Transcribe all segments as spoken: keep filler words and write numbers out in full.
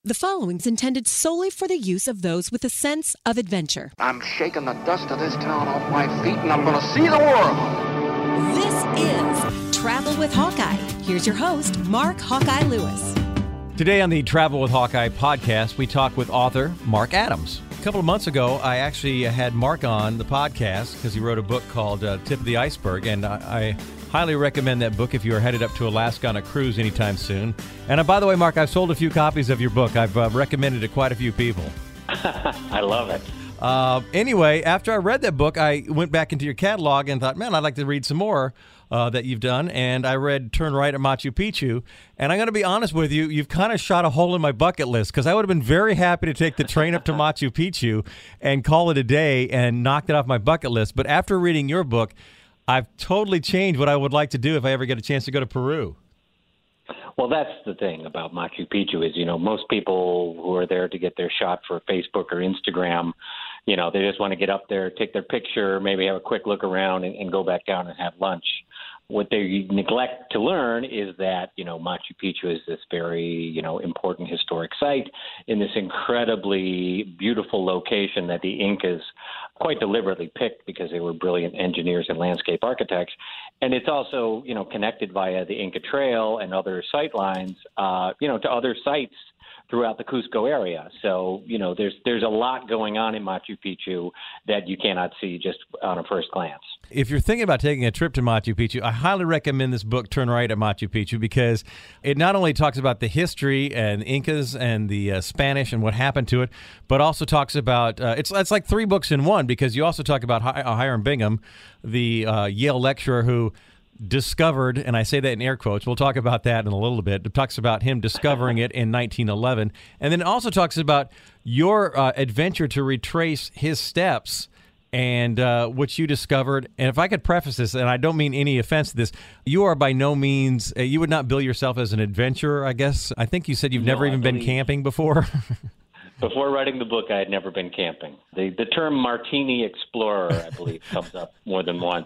The following's intended solely for the use of those with a sense of adventure. I'm shaking the dust of this town off my feet, and I'm going to see the world. This is Travel with Hawkeye. Here's your host, Mark Hawkeye Lewis. Today on the Travel with Hawkeye podcast, we talk with author Mark Adams. A couple of months ago, I actually had Mark on the podcast because he wrote a book called uh, Tip of the Iceberg, and I... I highly recommend that book if you are headed up to Alaska on a cruise anytime soon. And uh, by the way, Mark, I've sold a few copies of your book. I've uh, recommended it to quite a few people. I love it. Uh, anyway, after I read that book, I went back into your catalog and thought, man, I'd like to read some more uh, that you've done. And I read Turn Right at Machu Picchu. And I'm going to be honest with you, you've kind of shot a hole in my bucket list because I would have been very happy to take the train up to Machu Picchu and call it a day and knocked it off my bucket list. But after reading your book, I've totally changed what I would like to do if I ever get a chance to go to Peru. Well, that's the thing about Machu Picchu is, you know, most people who are there to get their shot for Facebook or Instagram, you know, they just want to get up there, take their picture, maybe have a quick look around and, and go back down and have lunch. What they neglect to learn is that, you know, Machu Picchu is this very, you know, important historic site in this incredibly beautiful location that the Incas quite deliberately picked because they were brilliant engineers and landscape architects. And it's also, you know, connected via the Inca Trail and other sight lines, uh, you know, to other sites throughout the Cusco area. So, you know, there's there's a lot going on in Machu Picchu that you cannot see just on a first glance. If you're thinking about taking a trip to Machu Picchu, I highly recommend this book, Turn Right at Machu Picchu, because it not only talks about the history and Incas and the uh, Spanish and what happened to it, but also talks about, uh, it's it's like three books in one, because you also talk about Hi- Hiram Bingham, the uh, Yale lecturer who discovered, and I say that in air quotes, we'll talk about that in a little bit. It talks about him discovering it in nineteen eleven. And then it also talks about your uh, adventure to retrace his steps and uh, what you discovered. And if I could preface this, and I don't mean any offense to this, you are by no means, uh, you would not bill yourself as an adventurer, I guess. I think you said you've No, never even been camping before. Before writing the book, I had never been camping. The the term martini explorer, I believe, comes up more than once.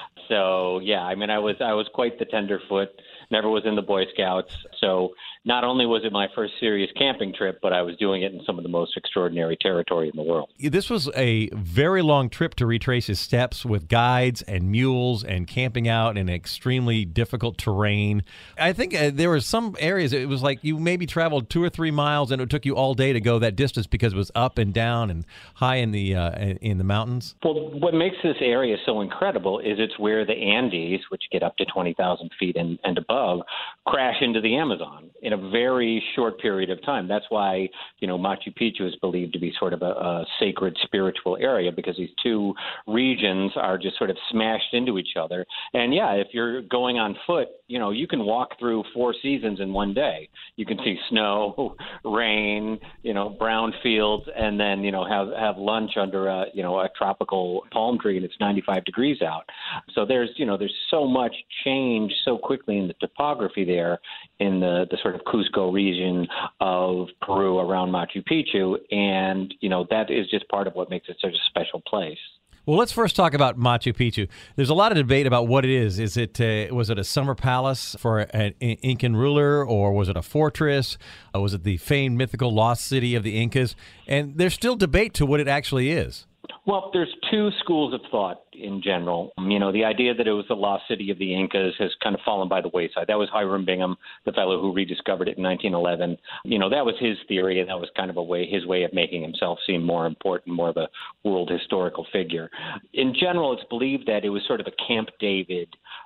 So, yeah, I mean, I was I was quite the tenderfoot, never was in the Boy Scouts. So not only was it my first serious camping trip, but I was doing it in some of the most extraordinary territory in the world. This was a very long trip to retrace his steps with guides and mules and camping out in extremely difficult terrain. I think uh, there were some areas, it was like you maybe traveled two or three miles and it took you all day to go that distance because it was up and down and high in the uh, in the mountains. Well, what makes this area so incredible is it's where the Andes, which get up to twenty thousand feet and, and above, crash into the Amazon in a very short period of time. That's why, you know, Machu Picchu is believed to be sort of a, a sacred spiritual area, because these two regions are just sort of smashed into each other. And yeah, if you're going on foot, you know, you can walk through four seasons in one day. You can see snow, rain, you know, brown fields, and then, you know, have, have lunch under a, you know, a tropical palm tree and it's ninety-five degrees out. So there's, you know, there's so much change so quickly in the topography there in the, the sort of Cusco region of Peru around Machu Picchu. And, you know, that is just part of what makes it such a special place. Well, let's first talk about Machu Picchu. There's a lot of debate about what it is. Is it uh, was it a summer palace for an Incan ruler, or was it a fortress? Or was it the famed mythical lost city of the Incas? And there's still debate to what it actually is. Well, there's two schools of thought in general. You know, the idea that it was the lost city of the Incas has kind of fallen by the wayside. That was Hiram Bingham, the fellow who rediscovered it in nineteen eleven. You know, that was his theory, and that was kind of a way, his way of making himself seem more important, more of a world historical figure. In general, it's believed that it was sort of a Camp David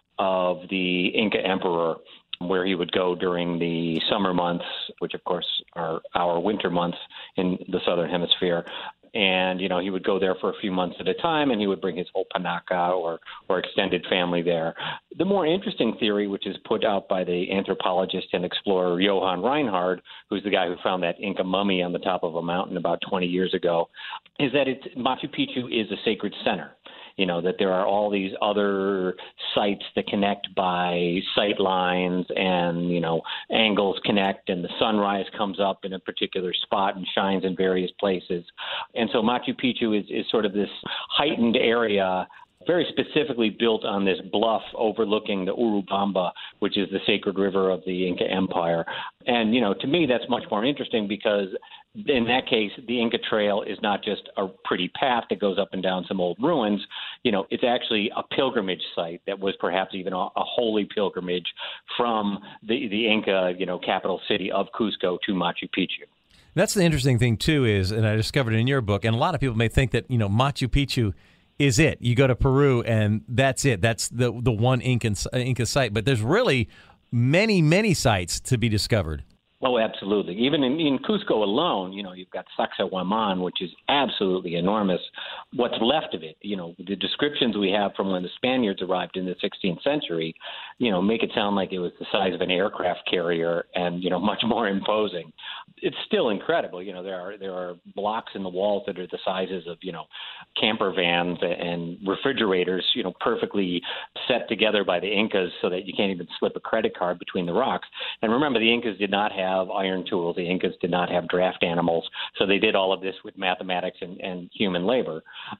of the Inca emperor, where he would go during the summer months, which, of course, are our winter months in the southern hemisphere. And, you know, he would go there for a few months at a time, and he would bring his whole panaka or, or extended family there. The more interesting theory, which is put out by the anthropologist and explorer Johann Reinhard, who's the guy who found that Inca mummy on the top of a mountain about twenty years ago, is that it's, Machu Picchu is a sacred center. You know, that there are all these other sites that connect by sight lines and, you know, angles connect, and the sunrise comes up in a particular spot and shines in various places. And so Machu Picchu is, is sort of this heightened area very specifically built on this bluff overlooking the Urubamba, which is the sacred river of the Inca Empire. And, you know, to me, that's much more interesting because in that case, the Inca Trail is not just a pretty path that goes up and down some old ruins. You know, it's actually a pilgrimage site that was perhaps even a, a holy pilgrimage from the, the Inca, you know, capital city of Cusco to Machu Picchu. That's the interesting thing, too, is, and I discovered in your book, and a lot of people may think that, you know, Machu Picchu is it. You go to Peru, and that's it. That's the the one Inca, Inca site. But there's really many, many sites to be discovered. Oh, absolutely. Even in, in Cusco alone, you know, you've got Sacsayhuaman, which is absolutely enormous. What's left of it, you know, the descriptions we have from when the Spaniards arrived in the sixteenth century, you know, make it sound like it was the size of an aircraft carrier and, you know, much more imposing. It's still incredible. You know, there are there are blocks in the walls that are the sizes of, you know, camper vans and refrigerators, you know, perfectly set together by the Incas so that you can't even slip a credit card between the rocks. And remember, the Incas did not have iron tools. The Incas did not have draft animals. So they did all of this with mathematics and, and human labor.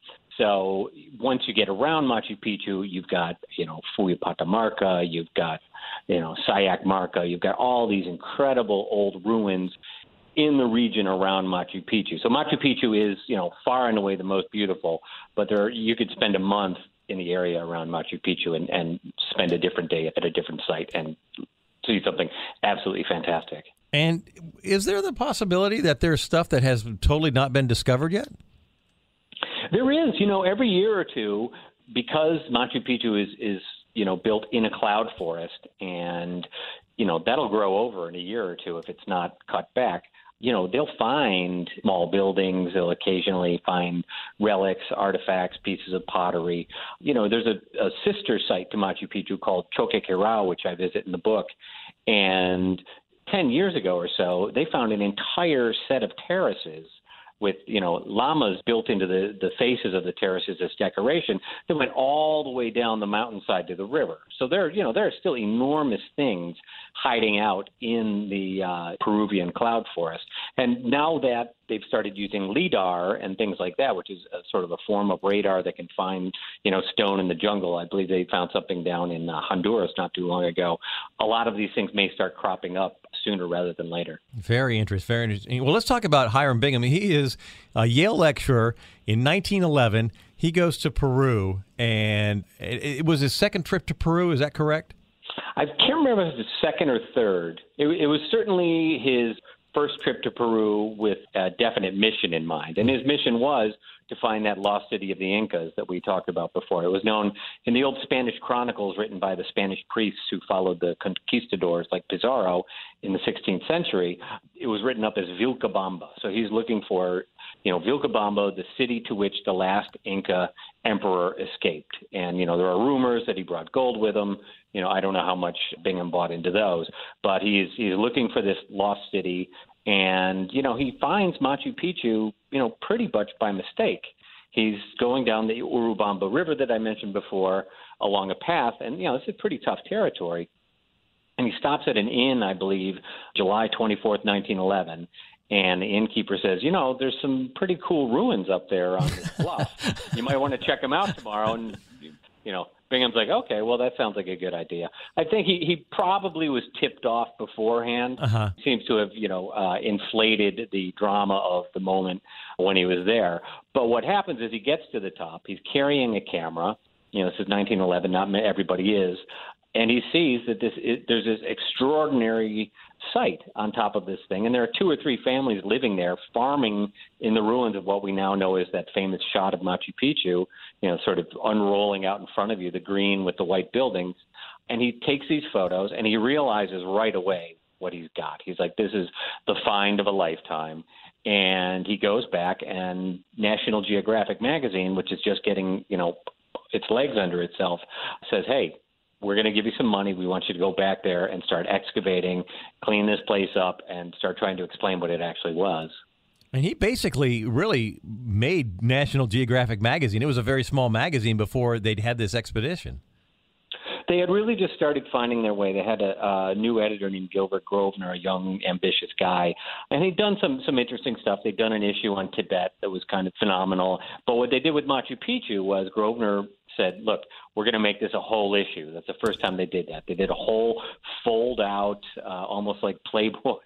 So once you get around Machu Picchu, you've got, you know, Fuyapatamarca, you've got, you know, Sayac Marca, you've got all these incredible old ruins in the region around Machu Picchu. So Machu Picchu is, you know, far and away the most beautiful, but there you could spend a month in the area around Machu Picchu and, and spend a different day at a different site and see something absolutely fantastic. And is there the possibility that there's stuff that has totally not been discovered yet? There is. You know, every year or two, because Machu Picchu is, is you know, built in a cloud forest, and, you know, that'll grow over in a year or two if it's not cut back. You know, they'll find small buildings. They'll occasionally find relics, artifacts, pieces of pottery. You know, there's a, a sister site to Machu Picchu called Choqquequirao, which I visit in the book. And ten years ago or so, they found an entire set of terraces with, you know, llamas built into the, the faces of the terraces as decoration that went all the way down the mountainside to the river. So there, you know, there are still enormous things hiding out in the uh, Peruvian cloud forest. And now that they've started using LIDAR and things like that, which is a, sort of a form of radar that can find, you know, stone in the jungle. I believe they found something down in uh, Honduras not too long ago. A lot of these things may start cropping up sooner rather than later. Very interesting. Very interesting. Well, let's talk about Hiram Bingham. He is a Yale lecturer. In nineteen eleven, he goes to Peru, and it, it was his second trip to Peru. Is that correct? I can't remember if it was the second or third. It, it was certainly his first trip to Peru with a definite mission in mind. And his mission was to find that lost city of the Incas that we talked about before. It was known in the old Spanish chronicles written by the Spanish priests who followed the conquistadors like Pizarro in the sixteenth century. It was written up as Vilcabamba. So he's looking for, you know, Vilcabamba, the city to which the last Inca emperor escaped. And, you know, there are rumors that he brought gold with him. You know, I don't know how much Bingham bought into those, but he's he's looking for this lost city. And, you know, he finds Machu Picchu, you know, pretty much by mistake. He's going down the Urubamba River that I mentioned before along a path, and, you know, it's a pretty tough territory. And he stops at an inn, I believe, July twenty-fourth, nineteen eleven, and the innkeeper says, you know, there's some pretty cool ruins up there on this bluff. You might want to check them out tomorrow. And, you know, Bingham's like, okay, well, that sounds like a good idea. I think he, he probably was tipped off beforehand. Uh-huh. Seems to have, you know, uh, inflated the drama of the moment when he was there. But what happens is he gets to the top. He's carrying a camera. You know, this is nineteen eleven. Not everybody is. And he sees that this is, there's this extraordinary site on top of this thing. And there are two or three families living there, farming in the ruins of what we now know is that famous shot of Machu Picchu, you know, sort of unrolling out in front of you, the green with the white buildings. And he takes these photos and he realizes right away what he's got. He's like, this is the find of a lifetime. And he goes back, and National Geographic magazine, which is just getting, you know, its legs under itself, says, hey, we're going to give you some money. We want you to go back there and start excavating, clean this place up, and start trying to explain what it actually was. And he basically really made National Geographic magazine. It was a very small magazine before they'd had this expedition. They had really just started finding their way. They had a, a new editor named Gilbert Grosvenor, a young, ambitious guy. And they'd done some, some interesting stuff. They'd done an issue on Tibet that was kind of phenomenal. But what they did with Machu Picchu was Grosvenor said, look, we're going to make this a whole issue. That's the first time they did that. They did a whole fold-out, uh, almost like Playboy,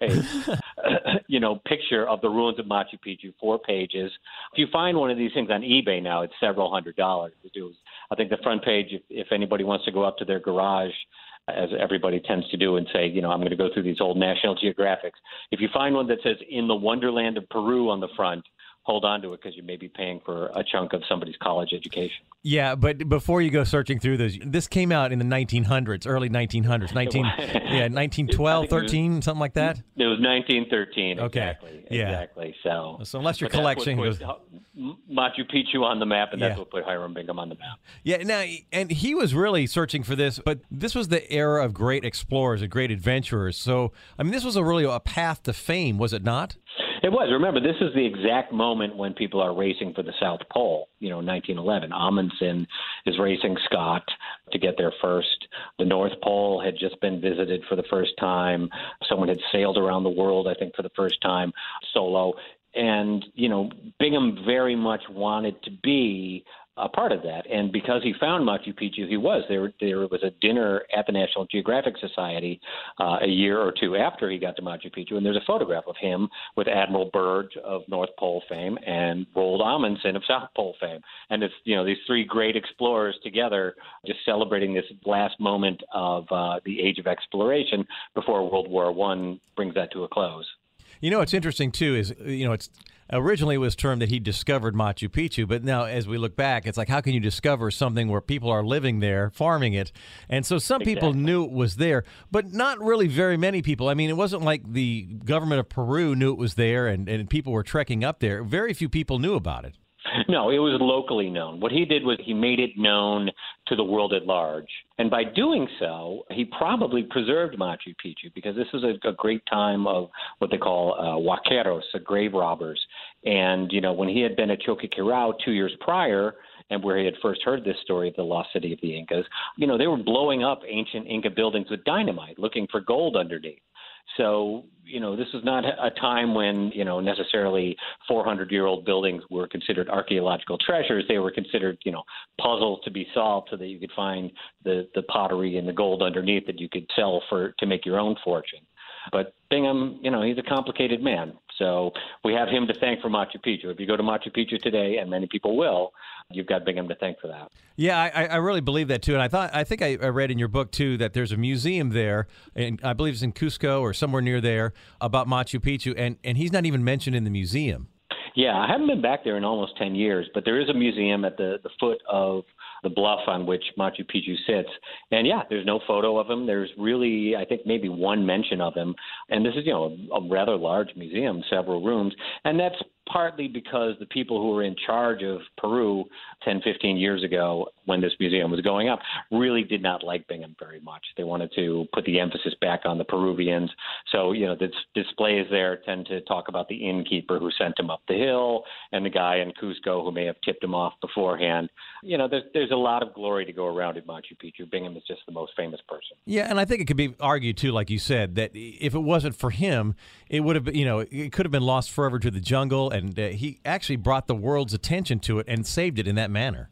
you know, picture of the ruins of Machu Picchu, four pages. If you find one of these things on eBay now, it's several hundred dollars. I think the front page, if, if anybody wants to go up to their garage, as everybody tends to do, and say, you know, I'm going to go through these old National Geographics. If you find one that says "In the Wonderland of Peru" on the front, hold on to it because you may be paying for a chunk of somebody's college education. Yeah, but before you go searching through those, this came out in the nineteen hundreds, early nineteen hundreds, nineteen, yeah, nineteen twelve, thirteen, was, something like that? It was nineteen thirteen, okay. exactly. Yeah. Exactly. So, so unless your collection goes... Machu Picchu on the map, and that's yeah. what put Hiram Bingham on the map. Yeah, now, and he was really searching for this, but this was the era of great explorers and great adventurers. So, I mean, this was a really a path to fame, was it not? It was. Remember, this is the exact moment when people are racing for the South Pole, you know, nineteen eleven. Amundsen is racing Scott to get there first. The North Pole had just been visited for the first time. Someone had sailed around the world, I think, for the first time solo. And, you know, Bingham very much wanted to be a part of that. And because he found Machu Picchu, he was. There There was a dinner at the National Geographic Society uh, a year or two after he got to Machu Picchu, and there's a photograph of him with Admiral Byrd of North Pole fame and Roald Amundsen of South Pole fame. And it's, you know, these three great explorers together just celebrating this last moment of uh, the age of exploration before World War One brings that to a close. You know, what's interesting, too, is, you know, it's originally it was termed that he discovered Machu Picchu, but now as we look back, it's like, how can you discover something where people are living there, farming it? And so some exactly. people knew it was there, but not really very many people. I mean, it wasn't like the government of Peru knew it was there and, and people were trekking up there. Very few people knew about it. No, it was locally known. What he did was he made it known to the world at large. And by doing so, he probably preserved Machu Picchu because this is a, a great time of what they call uh, huaqueros, uh, grave robbers. And, you know, when he had been at Choqquequirao two years prior, and where he had first heard this story of the lost city of the Incas, you know, they were blowing up ancient Inca buildings with dynamite, looking for gold underneath. So, you know, this is not a time when, you know, necessarily four hundred year old buildings were considered archaeological treasures. They were considered, you know, puzzles to be solved so that you could find the, the pottery and the gold underneath that you could sell for to make your own fortune. But Bingham, you know, he's a complicated man. So we have him to thank for Machu Picchu. If you go to Machu Picchu today, and many people will, you've got Bingham to thank for that. Yeah, I, I really believe that too. And I thought I think I, I read in your book too that there's a museum there, and I believe it's in Cusco or somewhere near there, about Machu Picchu, and, and he's not even mentioned in the museum. Yeah, I haven't been back there in almost ten years, but there is a museum at the, the foot of the bluff on which Machu Picchu sits. And yeah, there's no photo of him. There's really, I think, maybe one mention of him. And this is, you know, a, a rather large museum, several rooms. And that's partly because the people who were in charge of Peru ten, fifteen years ago when this museum was going up really did not like Bingham very much. They wanted to put the emphasis back on the Peruvians. So, you know, the displays there tend to talk about the innkeeper who sent him up the hill and the guy in Cusco who may have tipped him off beforehand. You know, there's, there's a lot of glory to go around in Machu Picchu. Bingham is just the most famous person. Yeah, and I think it could be argued, too, like you said, that if it wasn't for him, it would have been, you know, it could have been lost forever to the jungle, and uh, he actually brought the world's attention to it and saved it in that manner.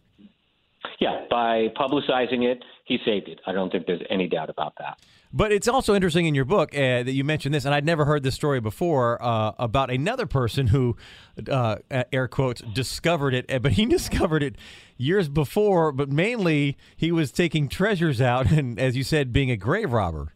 Yeah, by publicizing it, he saved it. I don't think there's any doubt about that. But it's also interesting in your book uh, that you mentioned this, and I'd never heard this story before, uh, about another person who, uh, air quotes, discovered it, but he discovered it years before, but mainly he was taking treasures out and, as you said, being a grave robber.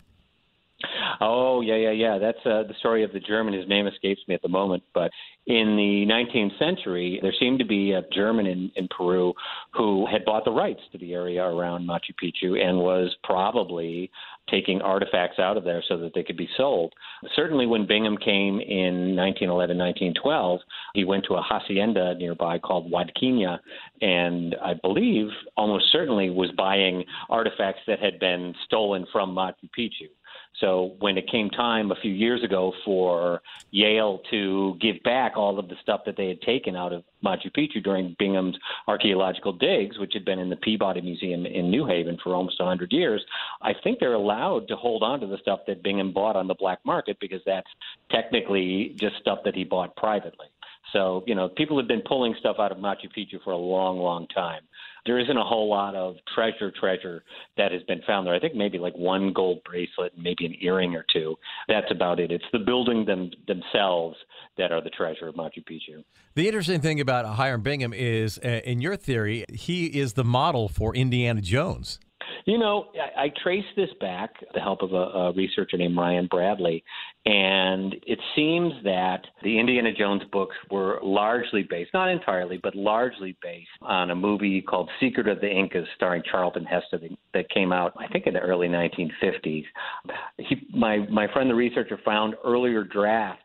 Oh, yeah, yeah, yeah. That's uh, the story of the German. His name escapes me at the moment. But in the nineteenth century, there seemed to be a German in, in Peru who had bought the rights to the area around Machu Picchu and was probably taking artifacts out of there so that they could be sold. Certainly when Bingham came in nineteen eleven, nineteen twelve, he went to a hacienda nearby called Huadquiña, and I believe almost certainly was buying artifacts that had been stolen from Machu Picchu. So when it came time a few years ago for Yale to give back all of the stuff that they had taken out of Machu Picchu during Bingham's archaeological digs, which had been in the Peabody Museum in New Haven for almost one hundred years, I think they're allowed to hold on to the stuff that Bingham bought on the black market because that's technically just stuff that he bought privately. So, you know, people have been pulling stuff out of Machu Picchu for a long, long time. There isn't a whole lot of treasure, treasure that has been found there. I think maybe like one gold bracelet, maybe an earring or two. That's about it. It's the building them, themselves that are the treasure of Machu Picchu. The interesting thing about Hiram Bingham is, uh, in your theory, he is the model for Indiana Jones. You know, I, I traced this back with the help of a, a researcher named Ryan Bradley, and it seems that the Indiana Jones books were largely based, not entirely, but largely based on a movie called Secret of the Incas starring Charlton Heston that came out, I think, in the early nineteen fifties. He, my, my friend, the researcher, found earlier drafts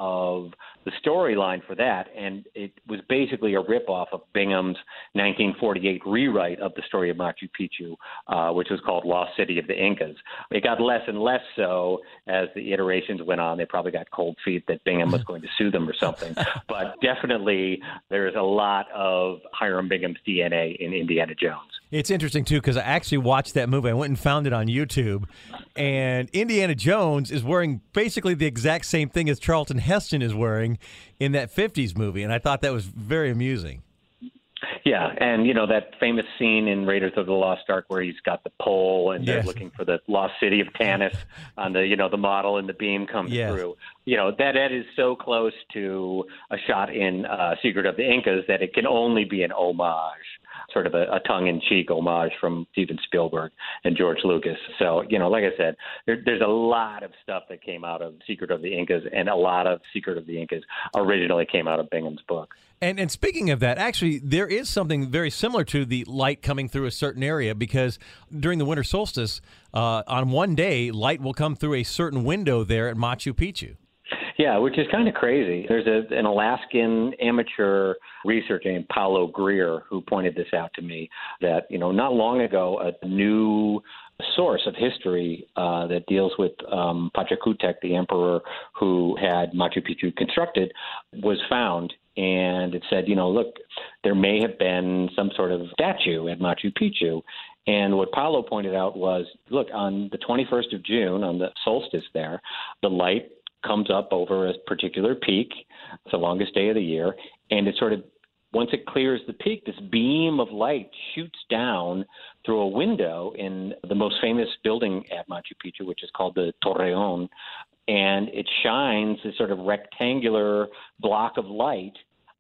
of the storyline for that, and it was basically a ripoff of Bingham's nineteen forty-eight rewrite of the story of Machu Picchu, uh, which was called Lost City of the Incas. It got less and less so as the iterations went on. They probably got cold feet that Bingham was going to sue them or something. But definitely there is a lot of Hiram Bingham's D N A in Indiana Jones. It's interesting, too, because I actually watched that movie. I went and found it on YouTube, and Indiana Jones is wearing basically the exact same thing as Charlton Heston is wearing in that fifties movie, and I thought that was very amusing. Yeah, and, you know, that famous scene in Raiders of the Lost Ark where he's got the pole and Yes. they're looking for the lost city of Tanis on the, you know, the model and the beam comes Yes. through. You know, that that is so close to a shot in uh, Secret of the Incas that it can only be an homage, sort of a, a tongue-in-cheek homage from Steven Spielberg and George Lucas. So, you know, like I said, there, there's a lot of stuff that came out of Secret of the Incas, and a lot of Secret of the Incas originally came out of Bingham's book. And and speaking of that, actually, there is something very similar to the light coming through a certain area, because during the winter solstice, uh, on one day, light will come through a certain window there at Machu Picchu. Yeah, which is kind of crazy. There's a, an Alaskan amateur researcher named Paulo Greer who pointed this out to me, that, you know, not long ago, a new source of history uh, that deals with um, Pachacutec, the emperor who had Machu Picchu constructed, was found. And it said, you know, look, there may have been some sort of statue at Machu Picchu. And what Paulo pointed out was, look, on the twenty-first of June, on the solstice there, the light comes up over a particular peak. It's the longest day of the year. And it sort of, once it clears the peak, this beam of light shoots down through a window in the most famous building at Machu Picchu, which is called the Torreon. And it shines this sort of rectangular block of light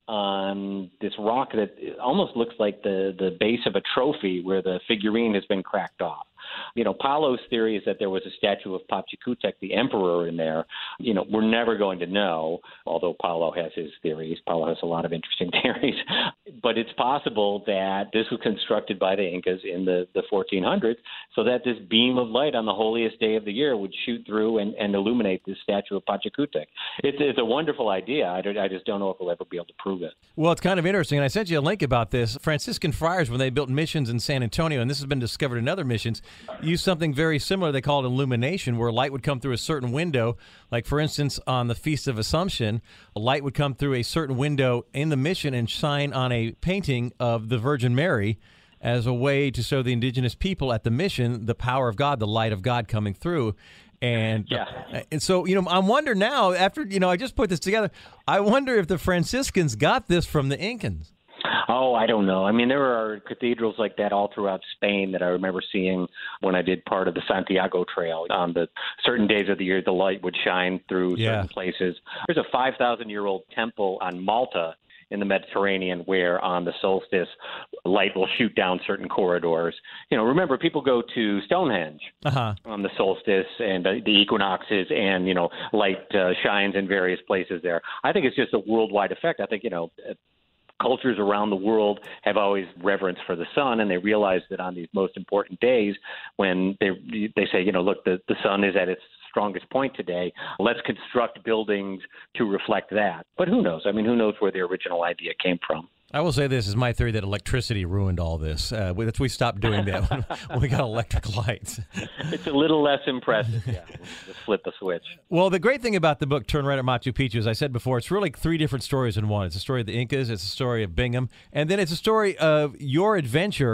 on this rock that almost looks like the, the base of a trophy where the figurine has been cracked off. You know, Paulo's theory is that there was a statue of Pachacutec, the emperor, in there. You know, we're never going to know, although Paulo has his theories. Paulo has a lot of interesting theories. But it's possible that this was constructed by the Incas in the, the fourteen hundreds so that this beam of light on the holiest day of the year would shoot through and, and illuminate this statue of Pachacutec. It's, it's a wonderful idea. I, don't, I just don't know if we'll ever be able to prove it. Well, it's kind of interesting, and I sent you a link about this. Franciscan friars, when they built missions in San Antonio, and this has been discovered in other missions, used something very similar they called illumination, where light would come through a certain window. Like, for instance, on the Feast of Assumption, a light would come through a certain window in the mission and shine on a painting of the Virgin Mary as a way to show the indigenous people at the mission the power of God, the light of God coming through. And yeah. and so, you know, I wonder now, after, you know, I just put this together, I wonder if the Franciscans got this from the Incans. Oh, I don't know. I mean, there are cathedrals like that all throughout Spain that I remember seeing when I did part of the Santiago Trail. On the certain days of the year, the light would shine through Yeah. certain places. There's a five thousand year old temple on Malta in the Mediterranean where on the solstice, light will shoot down certain corridors. You know, remember, people go to Stonehenge Uh-huh. on the solstice and uh, the equinoxes, and, you know, light uh, shines in various places there. I think it's just a worldwide effect. I think, you know, cultures around the world have always reverence for the sun, and they realize that on these most important days when they they say, you know, look, the, the sun is at its strongest point today, let's construct buildings to reflect that. But who knows? I mean, who knows where the original idea came from? I will say this is my theory, that electricity ruined all this. Uh, we, we stopped doing that when, when we got electric lights. It's a little less impressive, yeah. Just flip a switch. Well, the great thing about the book Turn Right at Machu Picchu, as I said before, it's really three different stories in one. It's a story of the Incas, it's a story of Bingham, and then it's a story of your adventure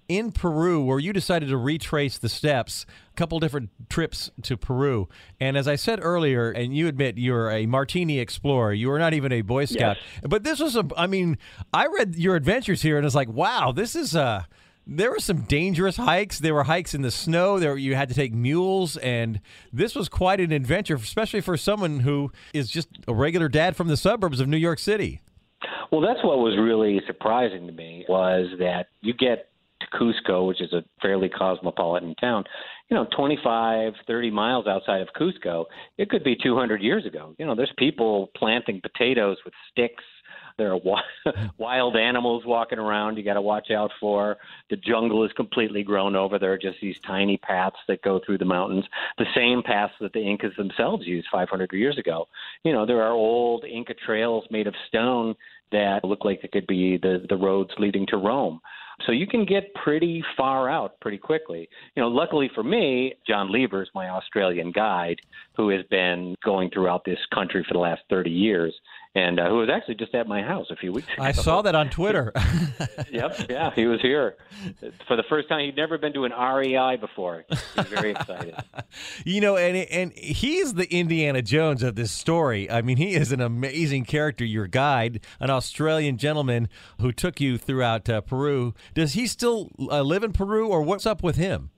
in Peru where you decided to retrace the steps, a couple different trips to Peru. And as I said earlier, and you admit you're a martini explorer, you were not even a Boy Scout. Yes. But this was, a, I mean, I read your adventures here and it's like, wow, this is a... There were some dangerous hikes. There were hikes in the snow. There you had to take mules, and this was quite an adventure, especially for someone who is just a regular dad from the suburbs of New York City. Well, that's what was really surprising to me was that you get to Cusco, which is a fairly cosmopolitan town, you know, twenty-five, thirty miles outside of Cusco. It could be two hundred years ago. You know, there's people planting potatoes with sticks. There are wild animals walking around you got to watch out for. The jungle is completely grown over. There are just these tiny paths that go through the mountains, the same paths that the Incas themselves used five hundred years ago. You know, there are old Inca trails made of stone that look like they could be the, the roads leading to Rome. So you can get pretty far out pretty quickly. You know, luckily for me, John Levers, my Australian guide, who has been going throughout this country for the last thirty years, and uh, who was actually just at my house a few weeks ago. I saw that on Twitter. Yep, yeah, he was here. For the first time, he'd never been to an R E I before. He was very excited. You know, and and he's the Indiana Jones of this story. I mean, he is an amazing character, your guide, an Australian gentleman who took you throughout uh, Peru. Does he still uh, live in Peru, or what's up with him?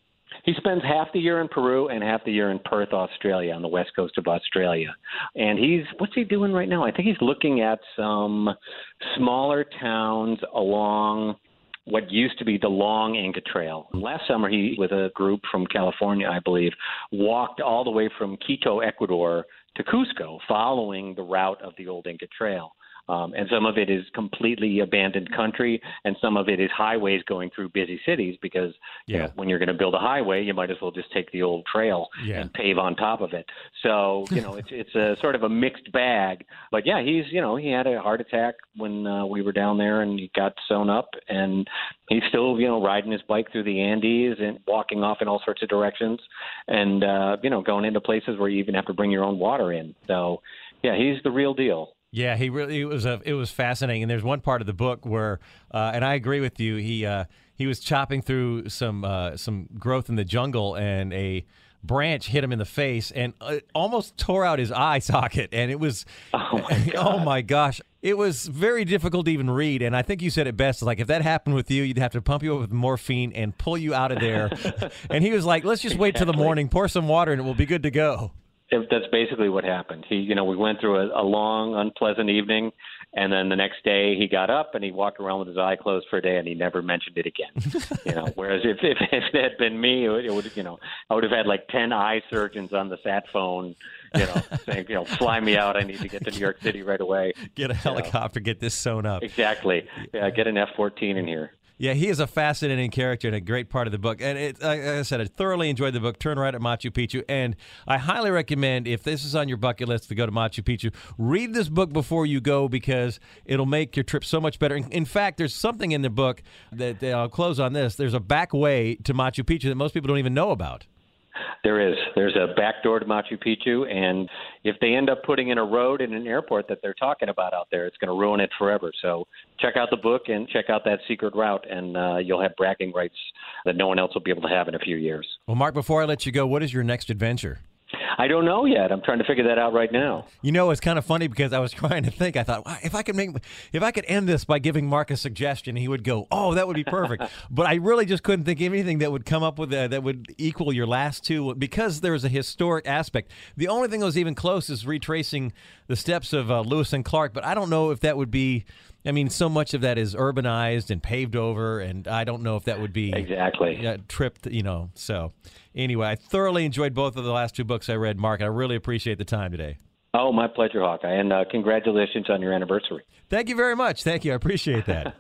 He spends half the year in Peru and half the year in Perth, Australia, on the west coast of Australia. And he's, what's he doing right now? I think he's looking at some smaller towns along what used to be the long Inca Trail. Last summer, he, with a group from California, I believe, walked all the way from Quito, Ecuador, to Cusco, following the route of the old Inca Trail. Um, and some of it is completely abandoned country, and some of it is highways going through busy cities because yeah. you know, when you're going to build a highway, you might as well just take the old trail yeah. and pave on top of it. So, you know, it's it's a sort of a mixed bag. But, yeah, he's, you know, he had a heart attack when uh, we were down there and he got sewn up, and he's still, you know, riding his bike through the Andes and walking off in all sorts of directions and, uh, you know, going into places where you even have to bring your own water in. So, yeah, he's the real deal. Yeah, he really it was a it was fascinating, and there's one part of the book where, uh, and I agree with you. He uh, he was chopping through some uh, some growth in the jungle, and a branch hit him in the face and uh, almost tore out his eye socket, and it was oh my, oh my gosh, it was very difficult to even read. And I think you said it best, like if that happened with you, you'd have to pump you up with morphine and pull you out of there. And he was like, "Let's just wait till the morning, pour some water, and it will be good to go." That's basically what happened. He, you know, we went through a, a long, unpleasant evening, and then the next day he got up and he walked around with his eye closed for a day, and he never mentioned it again. You know, whereas if, if if it had been me, it would, you know, I would have had like ten eye surgeons on the sat phone, you know, saying, you know, fly me out. I need to get to New York City right away. Get a helicopter, you know. Get this sewn up. Exactly. Yeah, get an F fourteen in here. Yeah, he is a fascinating character and a great part of the book. And it, like I said, I thoroughly enjoyed the book, Turn Right at Machu Picchu. And I highly recommend, if this is on your bucket list to go to Machu Picchu, read this book before you go because it'll make your trip so much better. In, in fact, there's something in the book that, that I'll close on this. There's a back way to Machu Picchu that most people don't even know about. There is. There's a back door to Machu Picchu, and if they end up putting in a road in an airport that they're talking about out there, it's going to ruin it forever. So check out the book and check out that secret route, and uh, you'll have bragging rights that no one else will be able to have in a few years. Well, Mark, before I let you go, what is your next adventure? I don't know yet. I'm trying to figure that out right now. You know, it's kind of funny because I was trying to think. I thought, wow, if I could make, if I could end this by giving Mark a suggestion, he would go, "Oh, that would be perfect." But I really just couldn't think of anything that would come up with a, that would equal your last two because there's a historic aspect. The only thing that was even close is retracing the steps of uh, Lewis and Clark. But I don't know if that would be. I mean, so much of that is urbanized and paved over, and I don't know if that would be exactly uh, tripped, you know. So anyway, I thoroughly enjoyed both of the last two books I read, Mark, and I really appreciate the time today. Oh, my pleasure, Hawkeye, and uh, congratulations on your anniversary. Thank you very much. Thank you. I appreciate that.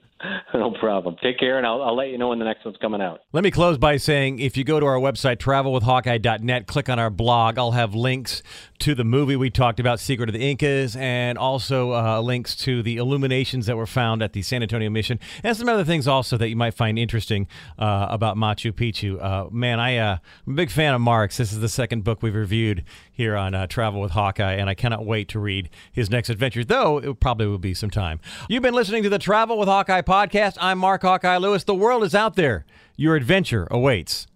No problem. Take care, and I'll, I'll let you know when the next one's coming out. Let me close by saying if you go to our website, travel with hawkeye dot net, click on our blog, I'll have links to the movie we talked about, Secret of the Incas, and also uh, links to the illuminations that were found at the San Antonio Mission, and some other things also that you might find interesting uh, about Machu Picchu. Uh, man, I, uh, I'm a big fan of Mark's. This is the second book we've reviewed here on uh, Travel with Hawkeye, and I cannot wait to read his next adventure, though it probably will be some time. You've been listening to the Travel with Hawkeye podcast. Podcast. I'm Mark Hawkeye Lewis. The world is out there. Your adventure awaits.